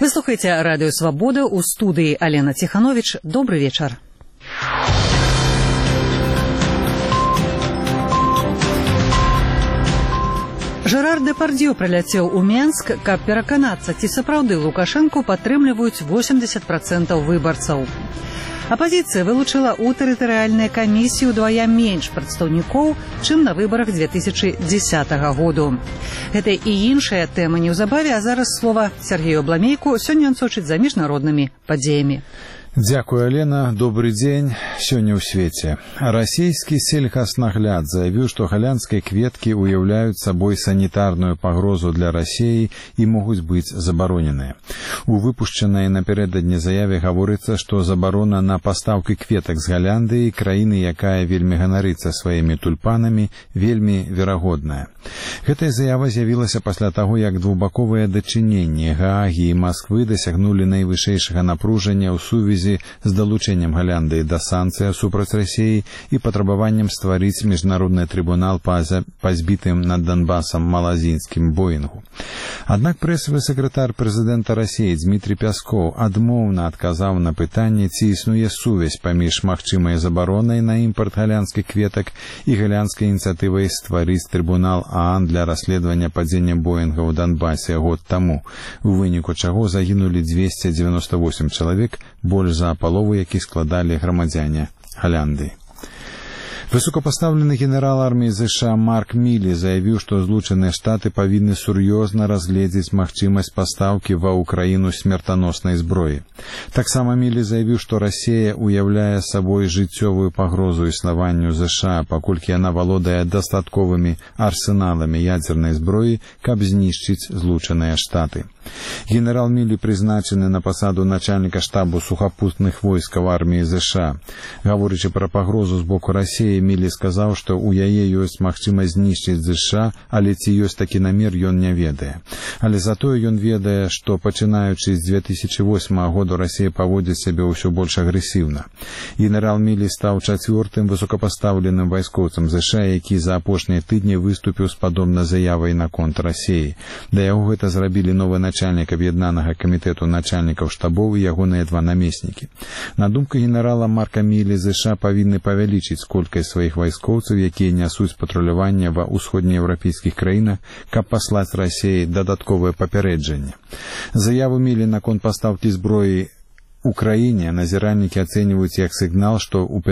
Вы слухаете радио «Свобода», у студии Алена Тиханович. Добрый вечер. Жерар Депардье прыляцеў у Менск, каб пераканацца, ці сапраўды Лукашэнку падтрымліваюць 80% выбарцаў. Апазіцыя вылучыла ў тэрытарыяльнай камісіі ўдвая менш прадстаўнікоў, чым на выбарах 2010 году. Гэта і іншая тэма неўзабаве, а зараз слова Сергею Абламейку. Сёння ён сочыць за міжнароднымі падзеямі. Дзякуй, Алена. Добрый дзень. Сёння ў свеце. Расійскі сельхазнагляд заявіў, што галянскія кветкі уяўляюць сабой санітарную пагрозу для Расіі і могуць быць забароненыя. У выпушчанай напярэдадні заяве гаворыцца, што забарона на пастаўкі кветак з Галяндыі, краіны, якая вельмі ганарыцца сваімі тульпанамі, вельмі верагодная. Гэтая заява з'явілася пасля таго, як двухбаковыя дачыненні Гаагі і Масквы дасягнулі найвышэйшага напружання ў сувязі з далучэннем Галяндыі да санкцый супраць Расіі і патрабаваннем стварыць міжнародны трыбунал па збітым над Донбасам малазінскім Боінгу. Аднак прэсавы сакратар прэзідэнта Расіі Дмітрий Пяскоў адмоўна адказаў на пытанне, ці існуе сувязь паміж магчымай забаронай на імпарт галянскіх кветак і галянскай ініцыятывай стварыць трыбунал ААН для расследавання падзення Боінга ў Донбасе год таму, у выніку чаго загінулі 298 чалавек, больш за палову якіх складалі грамадзяне Галяндыі. Высокапастаўлены генерал арміі США Марк Мілі заявіў, што Злучаныя Штаты павінны сур'ёзна разгледзець магчымасць пастаўкі ва ўкраіну смертаноснай зброі. Таксама Мілі заявіў, што Расія уяўляе сабой жыццёвую пагрозу існаванню США, паколькі яна валодае дастатковымі арсеналамі ядзернай зброі, каб знішчыць Злучаныя Штаты. Генерал Мілі прызначаны на пасаду начальніка штабу сухапутных войскаў арміі США. Гаворачы пра пагрозу з боку Расіі, Мілі сказаў, што ў яе ёсць магчымасць знішчыць США, але ці ёсць такі намер, ён не ведае. Але затое ён ведае, што пачынаючы з 2008 году Расія паводзіць сябе ўсё больш агрэсіўна. Генерал Мілі стаў чацвёртым высокапастаўленым вайскоўцам США, які за апошнія тыдні выступіў з падобнай заявай наконт Расіі. Да яго гэта зрабілі новы начальнік аб'яднанага камітэту начальнікаў штабоў і ягоныя два намеснікі. На думку генерала Марка Мілі, США павінны павялічыць колькасць сваіх вайскоўцаў, якія нясуць патруляванне ва ўсходнееўрапейскіх краінах, каб паслаць Расіі дадатковае папярэджанне. Заяву Мілі наконт пастаўкі зброі Украіне назіральнікі ацэньваюць як сігнал, што ў